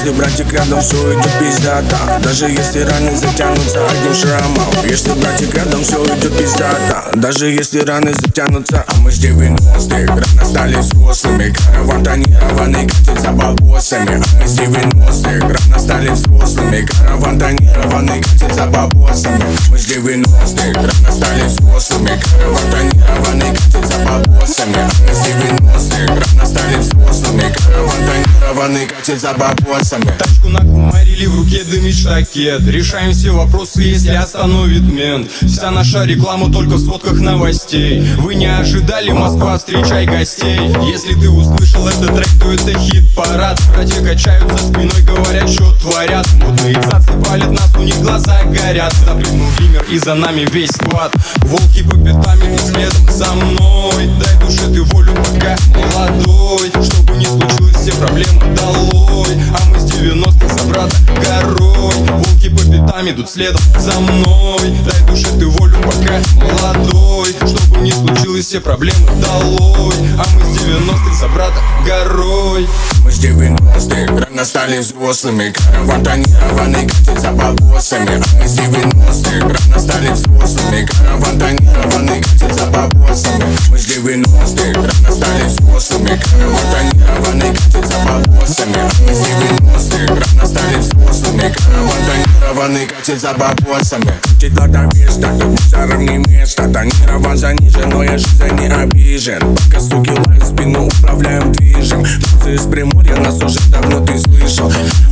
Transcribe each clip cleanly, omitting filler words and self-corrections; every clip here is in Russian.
Если братик рядом, все идет пиздата. Даже если раны затянутся одним шрамом. Если братик рядом, все идет пиздата. Даже если раны затянутся. А мы с 90-х рано стали взрослыми. Караван тонированный катит за бабосами. А мы с 90-х рано стали взрослыми. Караван тонированный катит за бабосами. Мы с 90-х рано стали взрослыми. Караван тонированный катит за бабосами. А мы с 90-х рано стали взрослыми. Караван тонированный катит за бабосами. Тачку накумарили, в руке дымит штакет. Решаем все вопросы, если остановит мент. Вся наша реклама только в сводках новостей. Вы не ожидали, Москва, встречай гостей. Если ты услышал этот трек, то это хит-парад. Братья качают за спиной, говорят, что творят. Модные цацы палят нас, у них глаза горят. Запрыгнул гример и за нами весь сквад. Волки по пятам идут следом за мной. Дай душе ты волю, пока молодой. Чтобы не случилось, все проблемы долой. А мы с 90-х за брата горой. Волки по пятам идут следом за мной. Дай душе ты волю, пока молодой. Чтобы не случилось, все проблемы долой. А мы с 90-х за брата горой. Мы с 90-х рано стали взрослыми. Караван тонированный катит за бабосами. А мы с 90-х рано стали взрослыми. Караван тонированный катит за бабосами. Мы с 90-х рано стали взрослыми. Караван тонированный катит за бабосами. А мы с 90-х рано стали взрослыми. Караван тонированный катит за бабосами. Крутит глотовеста, тут мусором не место. Тонирован занижен, но я жизнь не обижен. Пока суки лают в спину, управляем движем. Птицы из Приморья, нас уже давно ты слышал.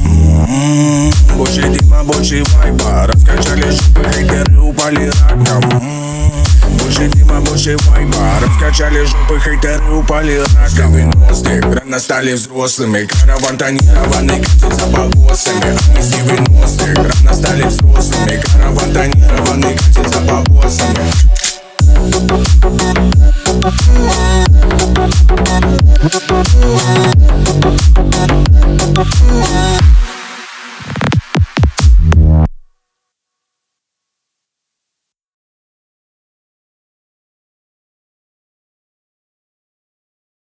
Больше дыма, больше вайба. Раскачали жопы, хейтеры упали раком. Больше дыма, больше вайба. Раскачали жопы, хейтеры упали раком. 90-х рано стали взрослыми. Караван тонированный катит за бабосами. А мы с 90-х рано стали взрослыми. Караван тонированный катит за бабосами.